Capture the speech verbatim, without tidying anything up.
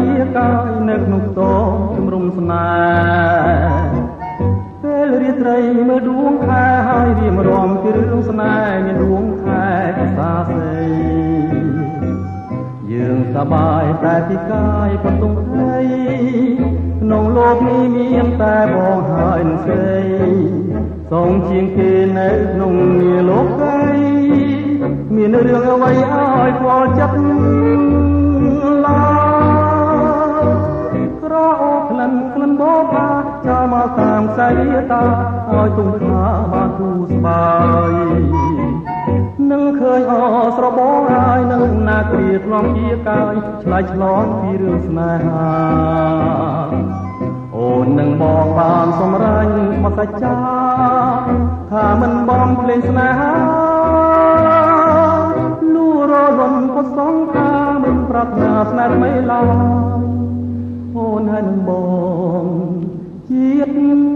ជាកាយនៅក្នុងតងជំរុំស្នេហ៍ពេលរាត្រីមើលដួងខែហើយរៀបរាប់ពីរឿងស្នេហ៍មានដួងខែភាសាស្រីយើងសប្បាយតែពីកាយបន្ទង់ថ្លៃក្នុងលោកនេះមានតែបងហើយនឹងស្រីសងជាងគេនៅក្នុងនាលោកីមានរឿងអ្វីឲ្យខ្វល់ចិត្តឡើយក្រអូបក្លិនក្លិនបបោចាំមកតាមខ្សែតាឲ្យទុំថាបានទូស្បាយនឹងឃើញអស្របងហើយនឹងណាគ្រាធ្លំជាកាយឆ្លៃឆ្លងពីរឿងស្នេហាអូននឹងបងបានសម្រេចមកសច្ចាថាមិនបងភ្លេងស្នេហាលូររំក៏សងថាមិនប្រាថ្នាស្នេហ៍មិនឡើយអូនហើយនឹងបងជាតិ